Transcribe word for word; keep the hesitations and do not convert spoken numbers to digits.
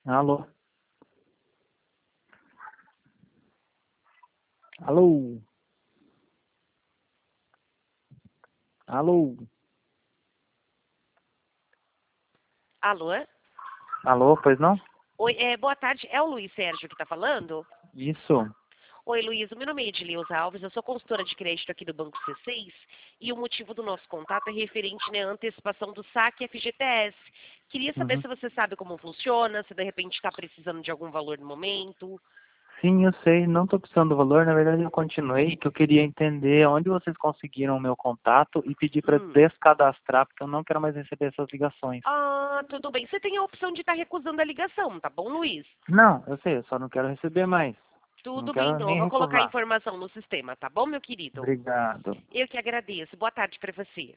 Alô? Alô? Alô? Alô? Alô, pois não? Oi, é, boa tarde. É o Luiz Sérgio que está falando? Isso. Oi, Luiz. O meu nome é Edileuza Alves. Eu sou consultora de crédito aqui do Banco C seis. E o motivo do nosso contato é referente né, à antecipação do saque F G T S. Queria saber Uhum. se você sabe como funciona, se de repente está precisando de algum valor no momento. Sim, eu sei, não estou precisando do valor, na verdade eu continuei, que eu queria entender onde vocês conseguiram o meu contato e pedir para Hum. descadastrar, porque eu não quero mais receber essas ligações. Ah, tudo bem. Você tem a opção de estar recusando a ligação, tá bom, Luiz? Não, eu sei, eu só não quero receber mais. Não Tudo bem, quero então. Eu nem vou colocar a recusar. informação no sistema, tá bom, meu querido? Obrigado. Eu que agradeço. Boa tarde para você.